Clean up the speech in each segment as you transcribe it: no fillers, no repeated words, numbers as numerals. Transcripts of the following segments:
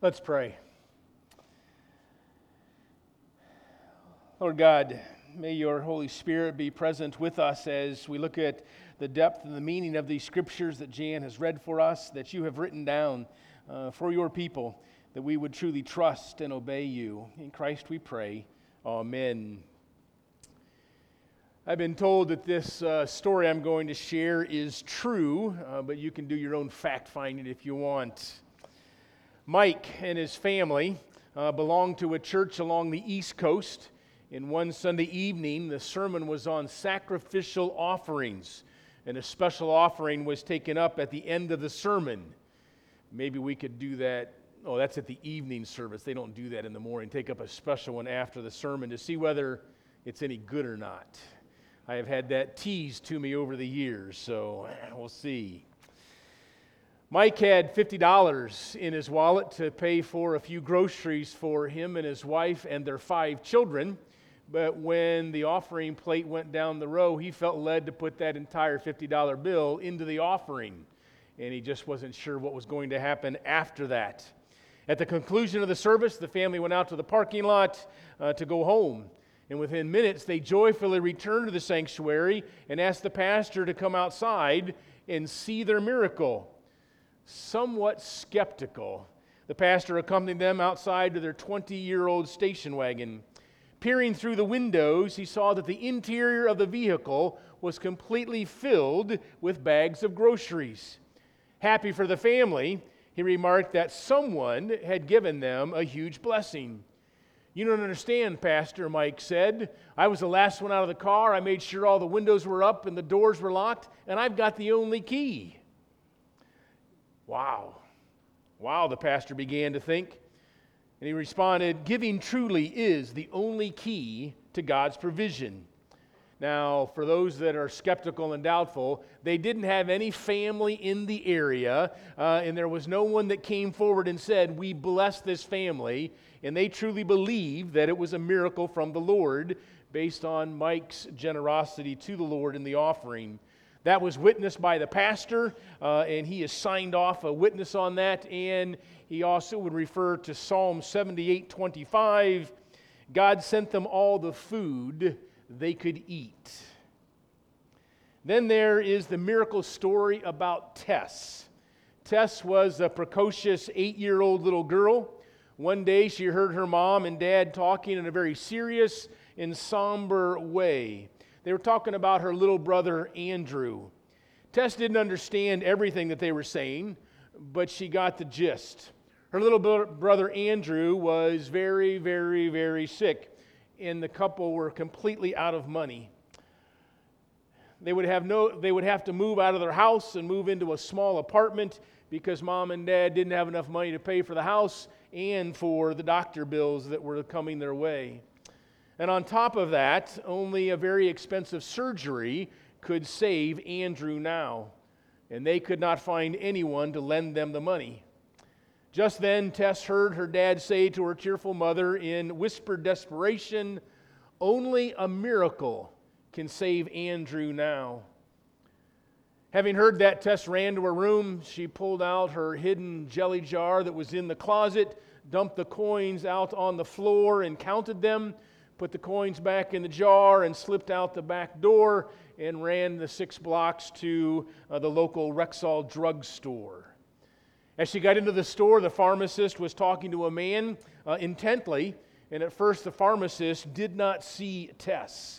Let's pray. Lord God, may your Holy Spirit be present with us as we look at the depth and the meaning of these scriptures that Jan has read for us, that you have written down for your people, that we would truly trust and obey you. In Christ we pray. Amen. I've been told that this story I'm going to share is true, but you can do your own fact-finding if you want. Mike and his family belonged to a church along the East Coast. In one Sunday evening, the sermon was on sacrificial offerings, and a special offering was taken up at the end of the sermon. Maybe we could do that. Oh, that's at the evening service. They don't do that in the morning. Take up a special one after the sermon to see whether it's any good or not. I have had that teased to me over the years, so we'll see. Mike had $50 in his wallet to pay for a few groceries for him and his wife and their 5 children. But when the offering plate went down the row, he felt led to put that entire $50 bill into the offering. And he just wasn't sure what was going to happen after that. At the conclusion of the service, the family went out to the parking lot to go home. And within minutes, they joyfully returned to the sanctuary and asked the pastor to come outside and see their miracle. Somewhat skeptical, the pastor accompanied them outside to their 20-year-old station wagon. Peering through the windows, he saw that the interior of the vehicle was completely filled with bags of groceries. Happy for the family, he remarked that someone had given them a huge blessing. "You don't understand, Pastor," Mike said. "I was the last one out of the car. I made sure all the windows were up and the doors were locked, and I've got the only key." Wow, the pastor began to think. And he responded, "Giving truly is the only key to God's provision." Now, for those that are skeptical and doubtful, they didn't have any family in the area, and there was no one that came forward and said, "We bless this family," and they truly believed that it was a miracle from the Lord based on Mike's generosity to the Lord in the offering. That was witnessed by the pastor, and he has signed off a witness on that, and he also would refer to Psalm 78:25, "God sent them all the food they could eat." Then there is the miracle story about Tess. Tess was a precocious 8-year-old little girl. One day she heard her mom and dad talking in a very serious and somber way. They were talking about her little brother, Andrew. Tess didn't understand everything that they were saying, but she got the gist. Her little brother, Andrew, was very, very, very sick, and the couple were completely out of money. They would have to move out of their house and move into a small apartment because mom and dad didn't have enough money to pay for the house and for the doctor bills that were coming their way. And on top of that, only a very expensive surgery could save Andrew now. And they could not find anyone to lend them the money. Just then, Tess heard her dad say to her tearful mother in whispered desperation, "Only a miracle can save Andrew now." Having heard that, Tess ran to her room. She pulled out her hidden jelly jar that was in the closet, dumped the coins out on the floor and counted them, put the coins back in the jar and slipped out the back door and ran the 6 blocks to the local Rexall drugstore. As she got into the store, the pharmacist was talking to a man intently, and at first the pharmacist did not see Tess.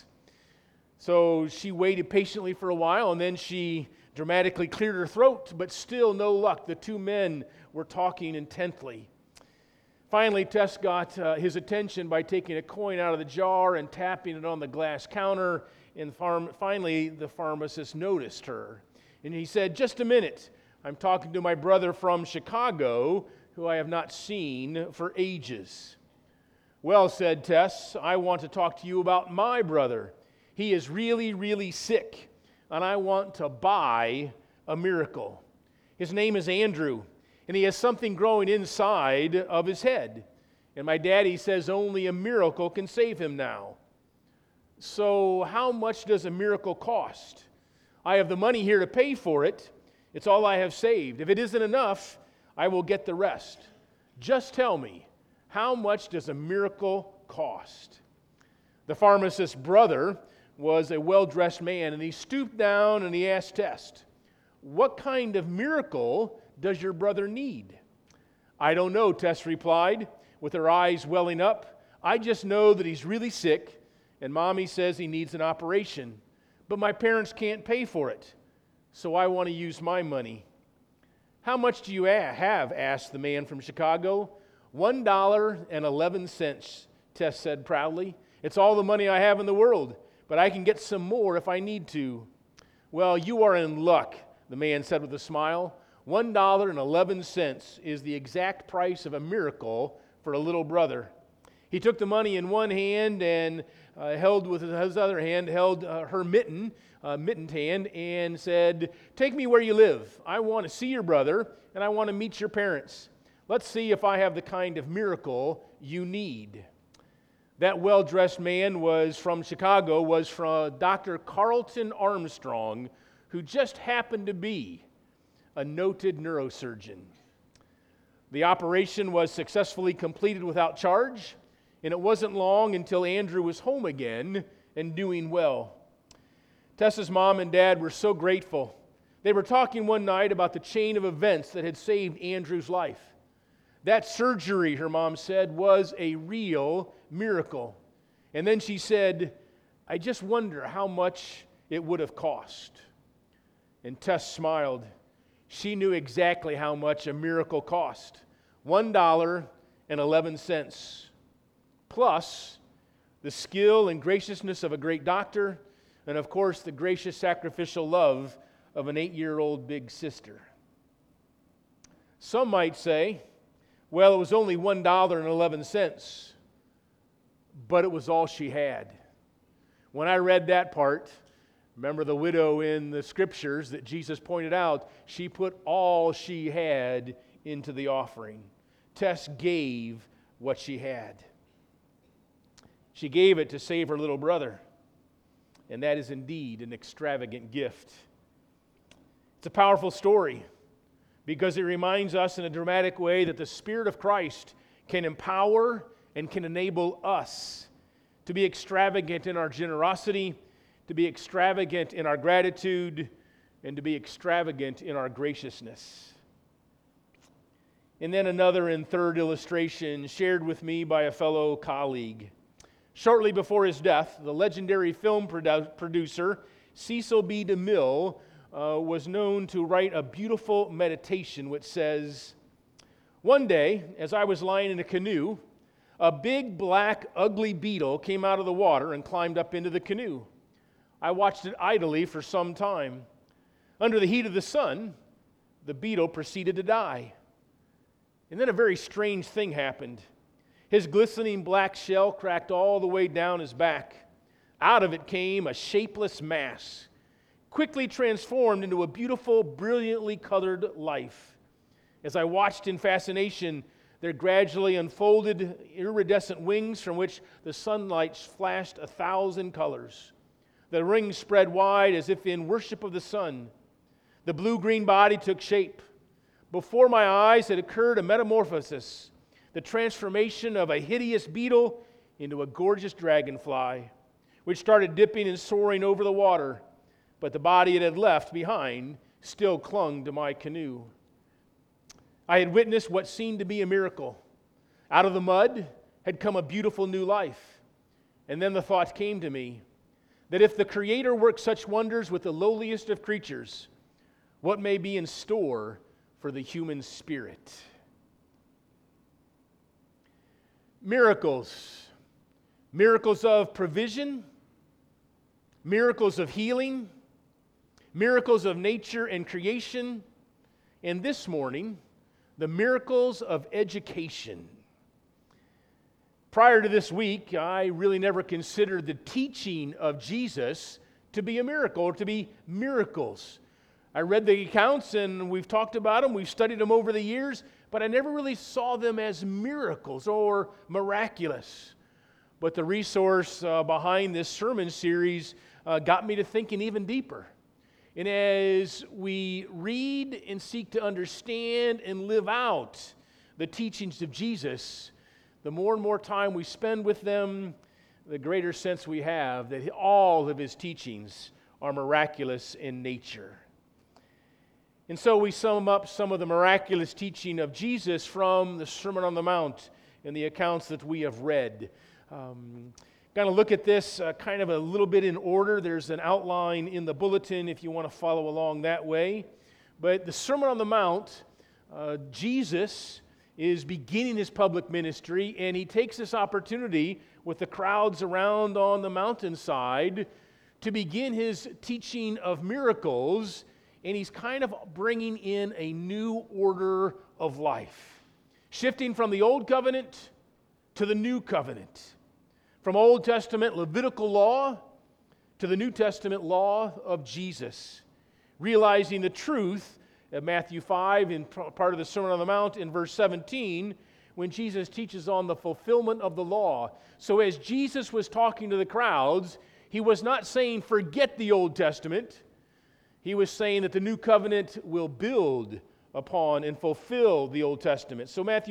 So she waited patiently for a while, and then she dramatically cleared her throat, but still no luck. The 2 men were talking intently. Finally, Tess got his attention by taking a coin out of the jar and tapping it on the glass counter, and finally the pharmacist noticed her. And he said, "Just a minute, I'm talking to my brother from Chicago, who I have not seen for ages." "Well," said Tess, "I want to talk to you about my brother. He is really, really sick, and I want to buy a miracle. His name is Andrew, and he has something growing inside of his head. And my daddy says only a miracle can save him now." "So how much does a miracle cost?" "I have the money here to pay for it. It's all I have saved. If it isn't enough, I will get the rest. Just tell me, how much does a miracle cost? The pharmacist's brother was a well-dressed man, and he stooped down and he asked Tess, "What kind of miracle does your brother need?" "I don't know," Tess replied, with her eyes welling up. "I just know that he's really sick, and Mommy says he needs an operation. But my parents can't pay for it, so I want to use my money." "How much do you have?" asked the man from Chicago. $1.11, Tess said proudly. "It's all the money I have in the world, but I can get some more if I need to." "Well, you are in luck," the man said with a smile. $1.11 is the exact price of a miracle for a little brother. He took the money in one hand and held with his other hand, her mittened hand, and said, "Take me where you live. I want to see your brother, and I want to meet your parents. Let's see if I have the kind of miracle you need." That well-dressed man was from Dr. Carlton Armstrong, who just happened to be a noted neurosurgeon. The operation was successfully completed without charge, and it wasn't long until Andrew was home again and doing well. Tessa's mom and dad were so grateful. They were talking one night about the chain of events that had saved Andrew's life. That surgery, her mom said, was a real miracle. And then she said, "I just wonder how much it would have cost." And Tess smiled. She knew exactly how much a miracle cost. $1.11. Plus the skill and graciousness of a great doctor, and of course the gracious sacrificial love of an 8-year-old big sister. Some might say, well, it was only $1.11, but it was all she had. When I read that part, remember the widow in the scriptures that Jesus pointed out, she put all she had into the offering. Tess gave what she had. She gave it to save her little brother, and that is indeed an extravagant gift. It's a powerful story because it reminds us in a dramatic way that the Spirit of Christ can empower and can enable us to be extravagant in our generosity, to be extravagant in our gratitude, and to be extravagant in our graciousness. And then another and third illustration shared with me by a fellow colleague. Shortly before his death, the legendary film producer Cecil B. DeMille was known to write a beautiful meditation which says, "One day, as I was lying in a canoe, a big, black, ugly beetle came out of the water and climbed up into the canoe. I watched it idly for some time. Under the heat of the sun, the beetle proceeded to die. And then a very strange thing happened. His glistening black shell cracked all the way down his back. Out of it came a shapeless mass, quickly transformed into a beautiful, brilliantly colored life. As I watched in fascination, there gradually unfolded iridescent wings from which the sunlight flashed 1,000 colors. The rings spread wide as if in worship of the sun. The blue-green body took shape. Before my eyes had occurred a metamorphosis, the transformation of a hideous beetle into a gorgeous dragonfly, which started dipping and soaring over the water, but the body it had left behind still clung to my canoe. I had witnessed what seemed to be a miracle. Out of the mud had come a beautiful new life. And then the thought came to me that if the Creator works such wonders with the lowliest of creatures, what may be in store for the human spirit? Miracles. Miracles of provision, miracles of healing, miracles of nature and creation, and this morning, the miracles of education. Prior to this week, I really never considered the teaching of Jesus to be a miracle or to be miracles. I read the accounts and we've talked about them, we've studied them over the years, but I never really saw them as miracles or miraculous. But the resource behind this sermon series got me to thinking even deeper. And as we read and seek to understand and live out the teachings of Jesus, the more and more time we spend with them, the greater sense we have that all of his teachings are miraculous in nature. And so we sum up some of the miraculous teaching of Jesus from the Sermon on the Mount and the accounts that we have read. Going to look at this kind of a little bit in order. There's an outline in the bulletin if you want to follow along that way. But the Sermon on the Mount, Jesus is beginning his public ministry, and he takes this opportunity with the crowds around on the mountainside to begin his teaching of miracles, and he's kind of bringing in a new order of life, shifting from the Old Covenant to the New Covenant, from Old Testament Levitical law to the New Testament law of Jesus, realizing the truth of Matthew 5 in part of the Sermon on the Mount in verse 17, when Jesus teaches on the fulfillment of the law. So as Jesus was talking to the crowds, he was not saying forget the Old Testament. He was saying that the New Covenant will build upon and fulfill the Old Testament. So Matthew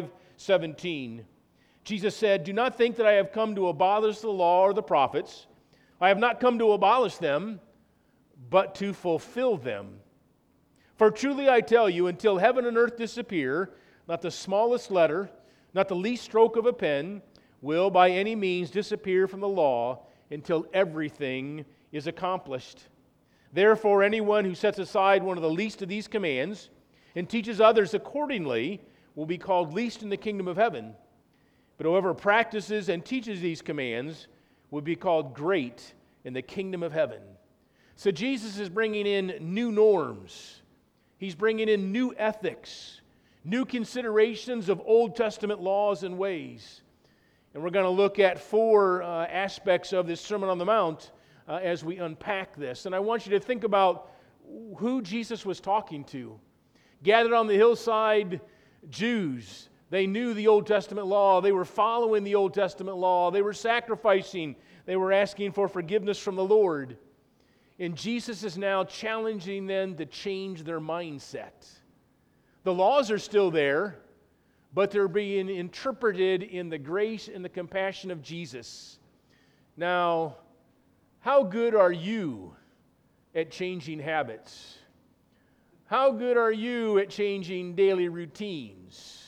5:17, Jesus said, "Do not think that I have come to abolish the law or the prophets. I have not come to abolish them, but to fulfill them. For truly I tell you, until heaven and earth disappear, not the smallest letter, not the least stroke of a pen, will by any means disappear from the law until everything is accomplished. Therefore, anyone who sets aside one of the least of these commands and teaches others accordingly will be called least in the kingdom of heaven. But whoever practices and teaches these commands will be called great in the kingdom of heaven." So Jesus is bringing in new norms. He's bringing in new ethics, new considerations of Old Testament laws and ways. And we're going to look at four aspects of this Sermon on the Mount as we unpack this. And I want you to think about who Jesus was talking to. Gathered on the hillside, Jews. They knew the Old Testament law. They were following the Old Testament law. They were sacrificing. They were asking for forgiveness from the Lord. And Jesus is now challenging them to change their mindset. The laws are still there, but they're being interpreted in the grace and the compassion of Jesus. Now, how good are you at changing habits? How good are you at changing daily routines?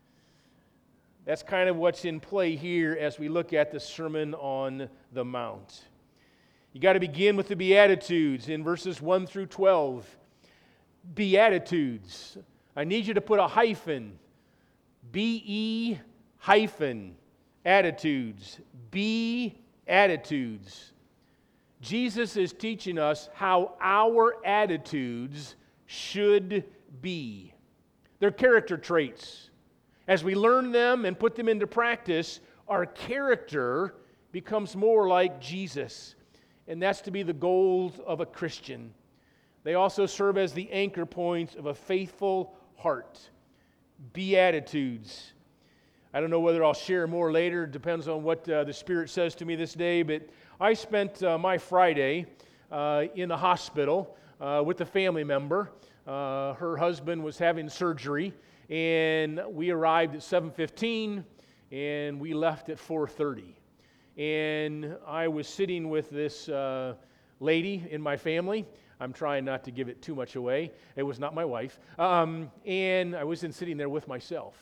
That's kind of what's in play here as we look at the Sermon on the Mount. You got to begin with the Beatitudes in verses 1 through 12. Beatitudes. I need you to put a hyphen. B-E hyphen. Attitudes. Beatitudes. Jesus is teaching us how our attitudes should be. They're character traits. As we learn them and put them into practice, our character becomes more like Jesus. And that's to be the goal of a Christian. They also serve as the anchor points of a faithful heart. Beatitudes. I don't know whether I'll share more later. It depends on what the Spirit says to me this day. But I spent my Friday in the hospital with a family member. Her husband was having surgery. And we arrived at 7:15. And we left at 4:30. And I was sitting with this lady in my family. I'm trying not to give it too much away. It was not my wife. And I wasn't sitting there with myself.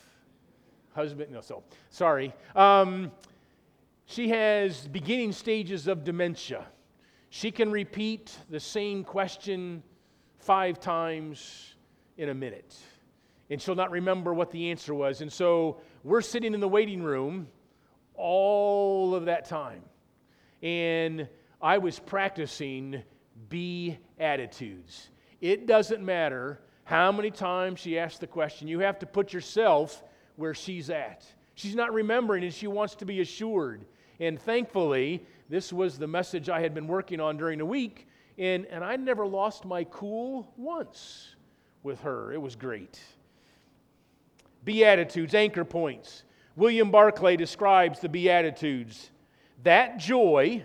Sorry. She has beginning stages of dementia. She can repeat the same question 5 times in a minute. And she'll not remember what the answer was. And so we're sitting in the waiting room all of that time. And I was practicing Beatitudes. It doesn't matter how many times she asks the question. You have to put yourself where she's at. She's not remembering and she wants to be assured. And thankfully, this was the message I had been working on during the week. And I never lost my cool once with her. It was great. Beatitudes, anchor points. William Barclay describes the Beatitudes. That joy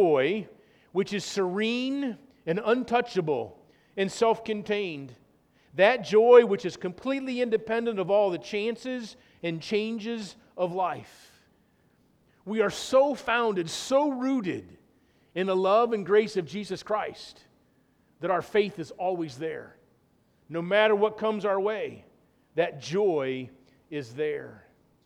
which is serene and untouchable and self-contained, That joy which is completely independent of all the chances and changes of life. We are so founded, so rooted in the love and grace of Jesus Christ that our faith is always there. No matter what comes our way, that joy is there.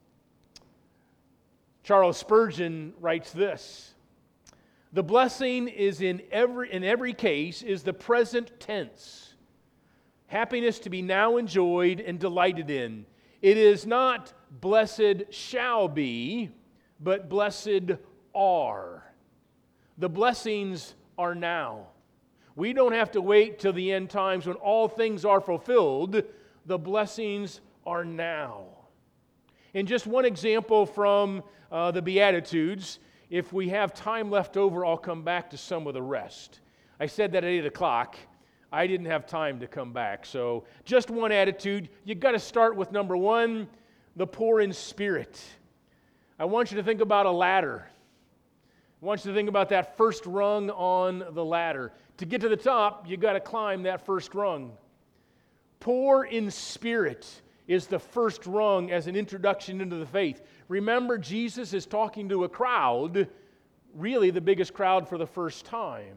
Charles Spurgeon writes this: "The blessing is in every case is the present tense. Happiness to be now enjoyed and delighted in. It is not blessed shall be, but blessed are. The blessings are now. We don't have to wait till the end times when all things are fulfilled. The blessings are now." And just one example from the Beatitudes. If we have time left over, I'll come back to some of the rest. I said that at 8 o'clock. I didn't have time to come back. So just one attitude. You've got to start with number one, the poor in spirit. I want you to think about a ladder. I want you to think about that first rung on the ladder. To get to the top, you've got to climb that first rung. Poor in spirit is the first rung as an introduction into the faith. Remember, Jesus is talking to a crowd, really the biggest crowd for the first time.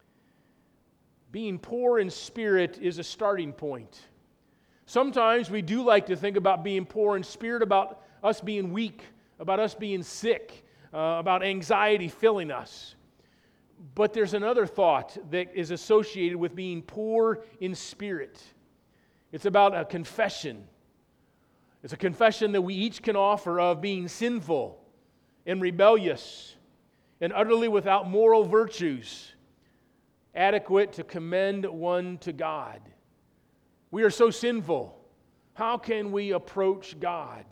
Being poor in spirit is a starting point. Sometimes we do like to think about being poor in spirit, about us being weak, about us being sick, about anxiety filling us. But there's another thought that is associated with being poor in spirit. It's about a confession. It's a confession that we each can offer of being sinful and rebellious and utterly without moral virtues, adequate to commend one to God. We are so sinful. How can we approach God?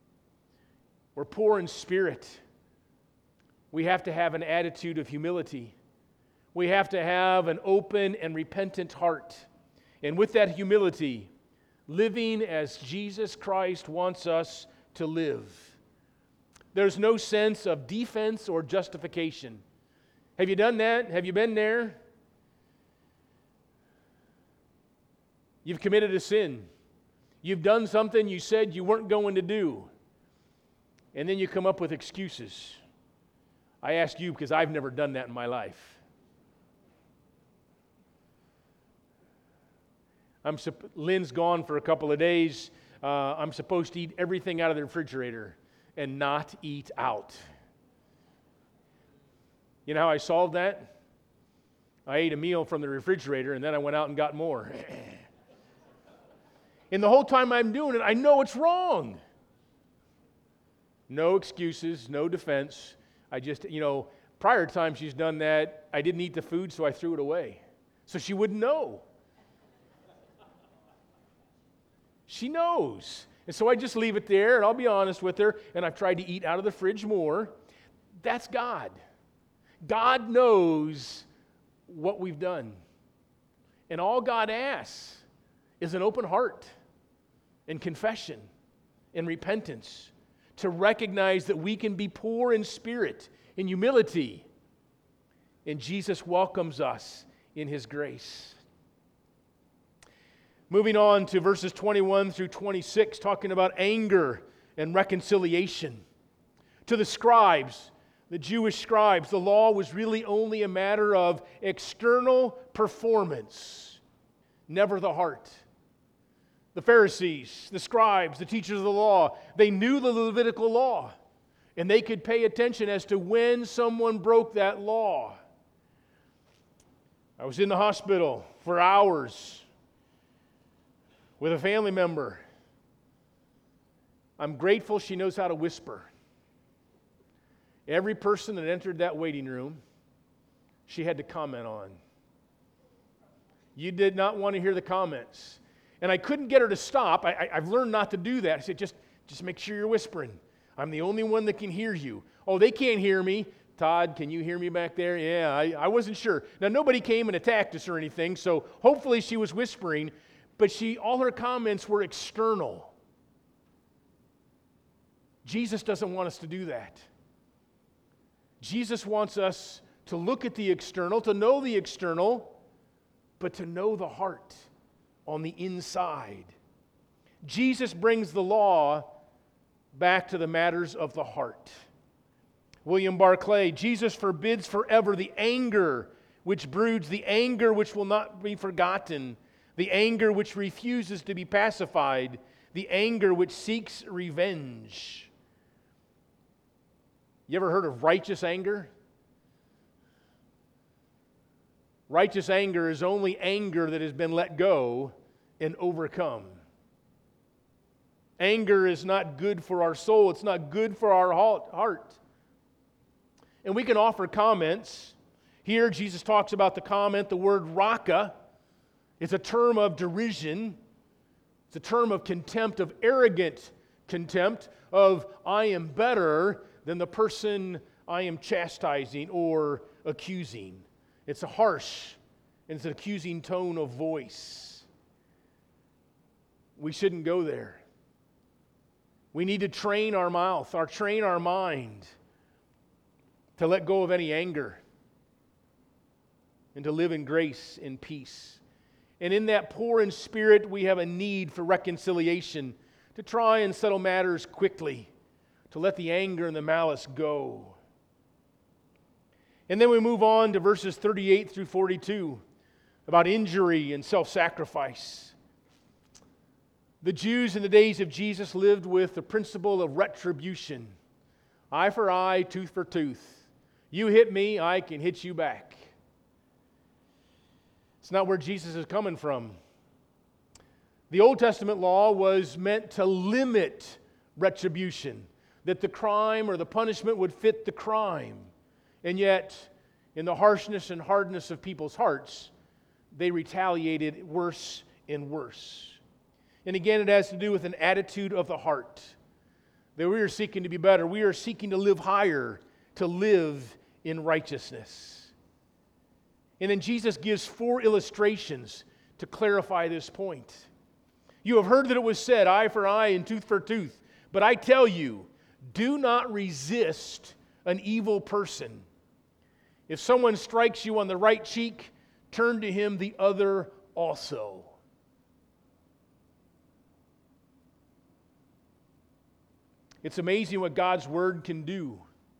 We're poor in spirit. We have to have an attitude of humility. We have to have an open and repentant heart. And with that humility, living as Jesus Christ wants us to live. There's no sense of defense or justification. Have you done that? Have you been there? You've committed a sin. You've done something you said you weren't going to do. And then you come up with excuses. I ask you because I've never done that in my life. Lynn's gone for a couple of days. I'm supposed to eat everything out of the refrigerator and not eat out. You know how I solved that? I ate a meal from the refrigerator and then I went out and got more. And the whole time I'm doing it, I know it's wrong. No excuses, no defense. I just, prior time she's done that, I didn't eat the food, so I threw it away. So she wouldn't know. She knows. And so I just leave it there, and I'll be honest with her, and I've tried to eat out of the fridge more. That's God. God knows what we've done. And all God asks is an open heart and confession and repentance to recognize that we can be poor in spirit, in humility, and Jesus welcomes us in His grace. Moving on to verses 21 through 26, talking about anger and reconciliation. To the scribes, the Jewish scribes, the law was really only a matter of external performance, never the heart. The Pharisees, the scribes, the teachers of the law, they knew the Levitical law, and they could pay attention as to when someone broke that law. I was in the hospital for hours with a family member. I'm grateful she knows how to whisper. Every person that entered that waiting room, she had to comment on. You did not want to hear the comments. And I couldn't get her to stop. I've learned not to do that. I said, just make sure you're whispering. I'm the only one that can hear you. Oh, they can't hear me. Todd, can you hear me back there? Yeah, I wasn't sure. Now, nobody came and attacked us or anything, so hopefully she was whispering, but all her comments were external. Jesus doesn't want us to do that. Jesus wants us to look at the external, to know the external, but to know the heart. on the inside. Jesus brings the law back to the matters of the heart. William Barclay, Jesus forbids forever the anger which broods, the anger which will not be forgotten, the anger which refuses to be pacified, the anger which seeks revenge. You ever heard of righteous anger? Righteous anger is only anger that has been let go and overcome. Anger is not good for our soul. It's not good for our heart. And we can offer comments. Here, Jesus talks about the word raka. It's a term of derision. It's a term of contempt, of arrogant contempt, of I am better than the person I am chastising or accusing. It's a harsh and it's an accusing tone of voice. We shouldn't go there. We need to train our mouth, or train our mind to let go of any anger and to live in grace and peace. And in that poor in spirit, we have a need for reconciliation, to try and settle matters quickly, to let the anger and the malice go. And then we move on to verses 38 through 42 about injury and self-sacrifice. The Jews in the days of Jesus lived with the principle of retribution. Eye for eye, tooth for tooth. You hit me, I can hit you back. It's not where Jesus is coming from. The Old Testament law was meant to limit retribution, that the crime or the punishment would fit the crime. And yet, in the harshness and hardness of people's hearts, they retaliated worse and worse. And again, it has to do with an attitude of the heart, that we are seeking to be better. We are seeking to live higher, to live in righteousness. And then Jesus gives 4 illustrations to clarify this point. You have heard that it was said, eye for eye and tooth for tooth. But I tell you, do not resist an evil person. If someone strikes you on the right cheek, turn to him the other also. It's amazing what God's Word can do.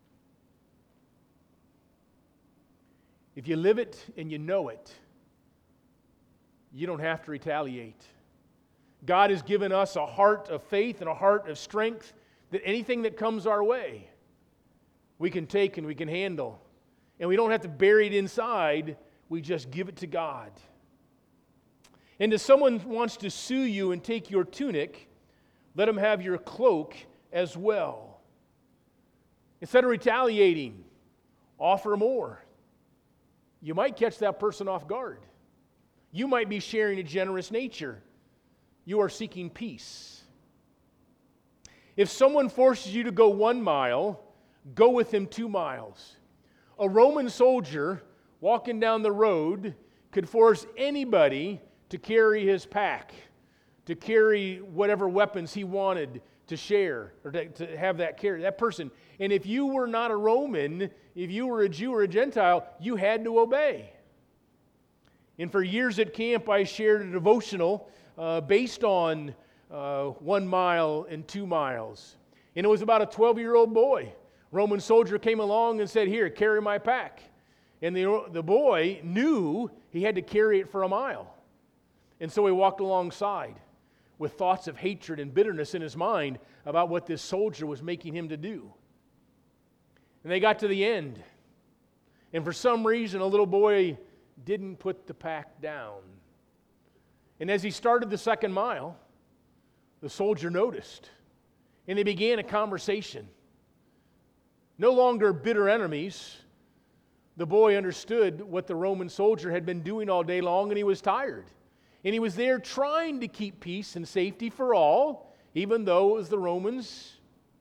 If you live it and you know it, you don't have to retaliate. God has given us a heart of faith and a heart of strength that anything that comes our way, we can take and we can handle. And we don't have to bury it inside, we just give it to God. And if someone wants to sue you and take your tunic, let them have your cloak as well. Instead of retaliating, offer more. You might catch that person off guard. You might be sharing a generous nature. You are seeking peace. If someone forces you to go 1 mile, go with him 2 miles. A Roman soldier walking down the road could force anybody to carry his pack, to carry whatever weapons he wanted to share, or to have that carry, that person. And if you were not a Roman, if you were a Jew or a Gentile, you had to obey. And for years at camp, I shared a devotional based on 1 mile and 2 miles. And it was about a 12-year-old boy. Roman soldier came along and said, here, carry my pack. And the boy knew he had to carry it for a mile. And so he walked alongside with thoughts of hatred and bitterness in his mind about what this soldier was making him to do. And they got to the end. And for some reason, a little boy didn't put the pack down. And as he started the 2nd mile, the soldier noticed. And they began a conversation. No longer bitter enemies. The boy understood what the Roman soldier had been doing all day long, and he was tired. And he was there trying to keep peace and safety for all, even though it was the Romans.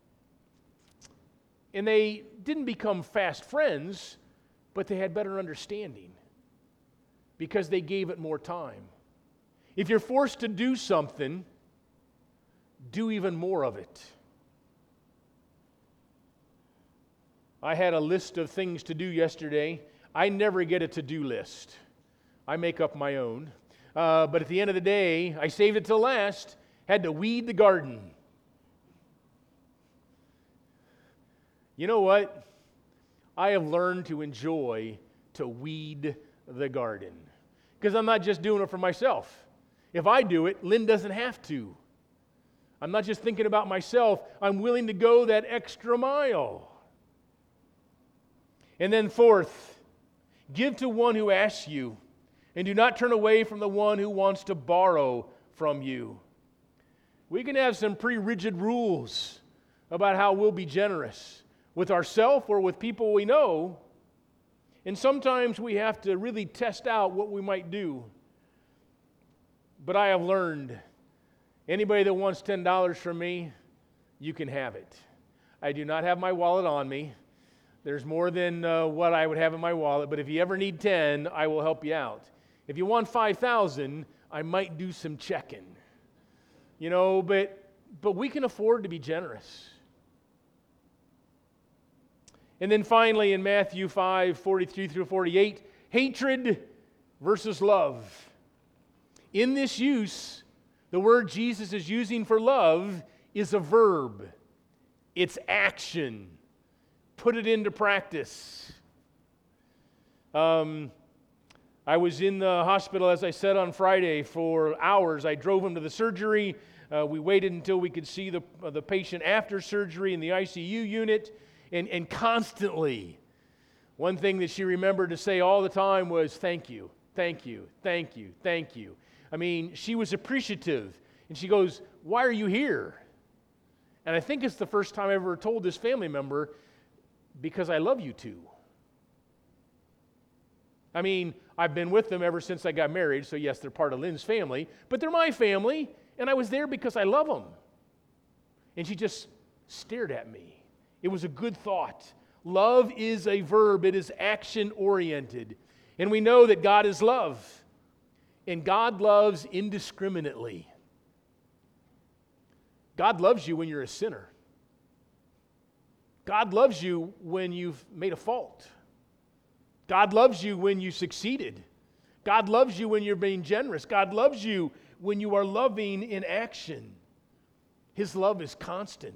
And they didn't become fast friends, but they had better understanding because they gave it more time. If you're forced to do something, do even more of it. I had a list of things to do yesterday. I never get a to-do list. I make up my own. But at the end of the day, I saved it till last, had to weed the garden. You know what? I have learned to enjoy to weed the garden. Because I'm not just doing it for myself. If I do it, Lynn doesn't have to. I'm not just thinking about myself. I'm willing to go that extra mile. And then fourth, give to one who asks you, and do not turn away from the one who wants to borrow from you. We can have some pretty rigid rules about how we'll be generous with ourselves or with people we know. And sometimes we have to really test out what we might do. But I have learned, anybody that wants $10 from me, you can have it. I do not have my wallet on me. There's more than what I would have in my wallet, but if you ever need 10, I will help you out. If you want 5,000, I might do some checking. But we can afford to be generous. And then finally in Matthew 5:43 through 48, hatred versus love. In this use, the word Jesus is using for love is a verb. It's action. Put it into practice. I was in the hospital, as I said, on Friday for hours. I drove him to the surgery. We waited until we could see the patient after surgery in the ICU unit. And constantly, one thing that she remembered to say all the time was, thank you, thank you, thank you, thank you. I mean, she was appreciative. And she goes, why are you here? And I think it's the first time I ever told this family member, because I love you too. I mean, I've been with them ever since I got married, so yes, they're part of Lynn's family, but they're my family, and I was there because I love them. And she just stared at me. It was a good thought. Love is a verb. It is action-oriented. And we know that God is love. And God loves indiscriminately. God loves you when you're a sinner. God loves you when you've made a fault. God loves you when you succeeded. God loves you when you're being generous. God loves you when you are loving in action. His love is constant.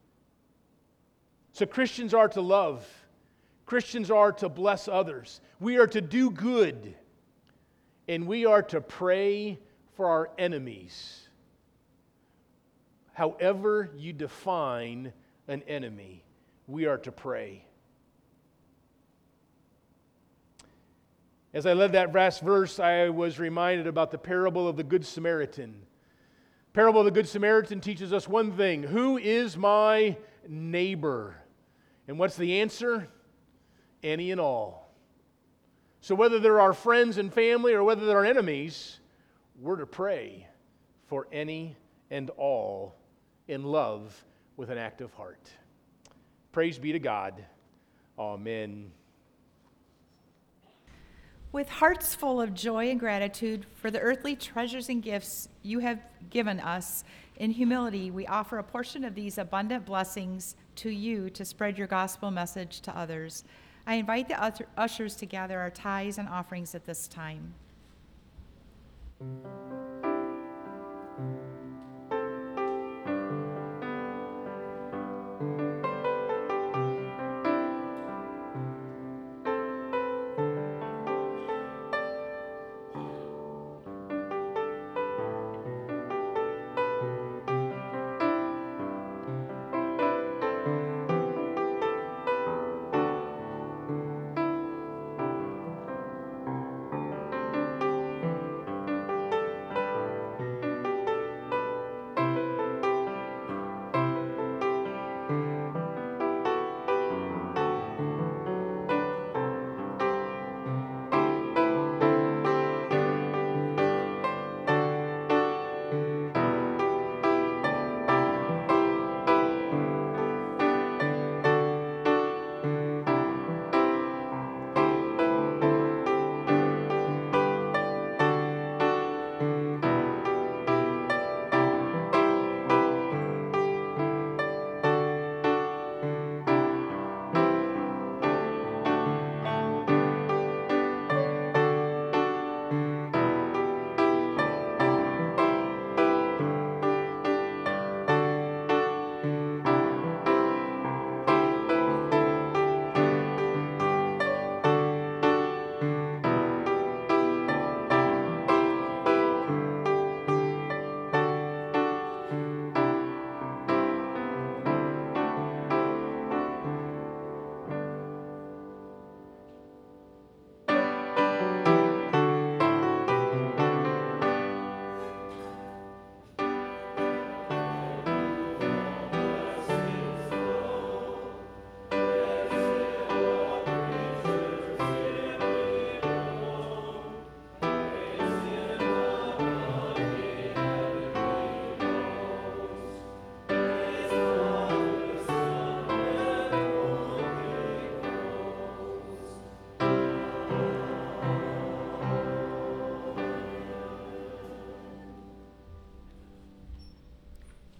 So Christians are to love. Christians are to bless others. We are to do good. And we are to pray for our enemies. However you define an enemy, we are to pray. As I led that last verse, I was reminded about the parable of the Good Samaritan. Parable of the Good Samaritan teaches us one thing: who is my neighbor? And what's the answer? Any and all. So whether they're our friends and family or whether they're our enemies, we're to pray for any and all in love with an active heart. Praise be to God. Amen. With hearts full of joy and gratitude for the earthly treasures and gifts you have given us, in humility we offer a portion of these abundant blessings to you to spread your gospel message to others. I invite the ushers to gather our tithes and offerings at this time.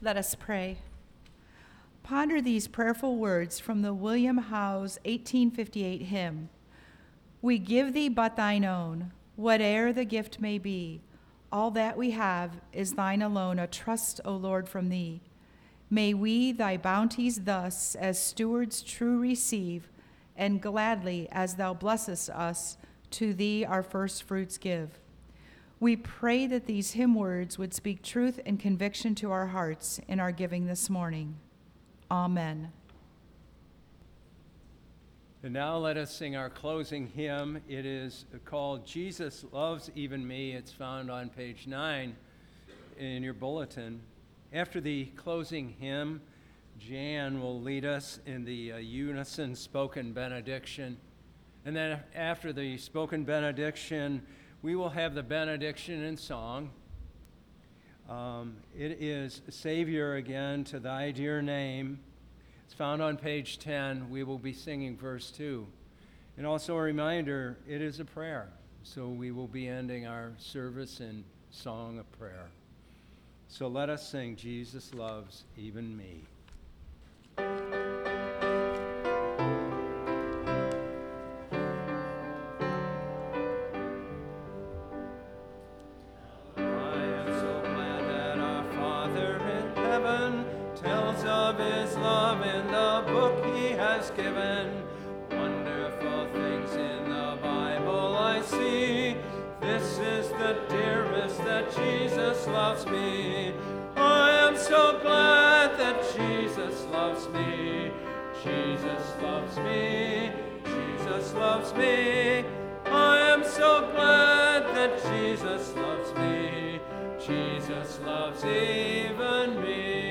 Let us pray. Ponder these prayerful words from the William Howe's 1858 hymn. We give thee but thine own, whate'er the gift may be. All that we have is thine alone, a trust, O Lord, from thee. May we thy bounties thus as stewards true receive, and gladly, as thou blessest us, to thee our first fruits give. We pray that these hymn words would speak truth and conviction to our hearts in our giving this morning. Amen. And now let us sing our closing hymn. It is called Jesus Loves Even Me. It's found on page 9 in your bulletin. After the closing hymn, Jan will lead us in the unison spoken benediction. And then after the spoken benediction, we will have the benediction in song. It is Savior again to thy dear name. It's found on page 10. We will be singing verse 2. And also a reminder, it is a prayer. So we will be ending our service in song of prayer. So let us sing Jesus Loves Even Me. Of his love in the book he has given. Wonderful things in the Bible I see. This is the dearest that Jesus loves me. I am so glad that Jesus loves me. Jesus loves me. Jesus loves me. I am so glad that Jesus loves me. Jesus loves even me.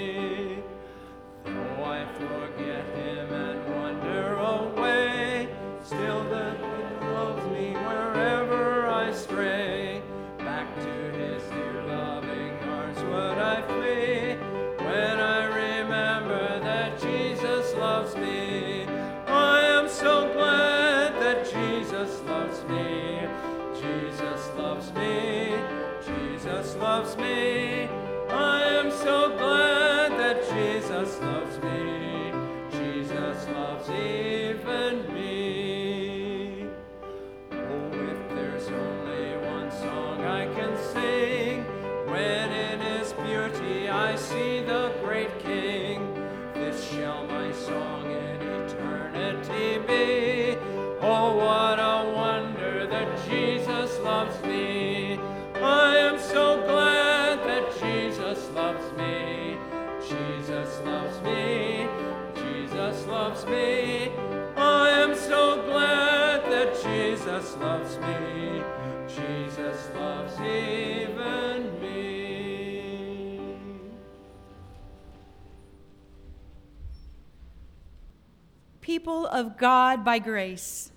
I forget him and wander away, still that he loves me wherever I stray. Back to his dear loving arms would I flee, when I remember that Jesus loves me. I am so glad that Jesus loves me. Jesus loves me. Jesus loves me. I am so glad that Jesus loves me. Jesus loves even me. Oh, if there's only one song I can sing, when in his beauty I see the great King, this shall my song in eternity be. Oh, what a wonder that Jesus loves me. I am so glad that Jesus loves me. Jesus loves me. Jesus loves me. I am so glad that Jesus loves me. Jesus loves even me. People of God by grace,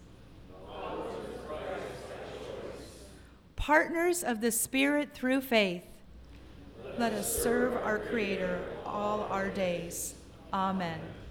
partners of the Spirit through faith, let us serve our Creator all our days. Amen.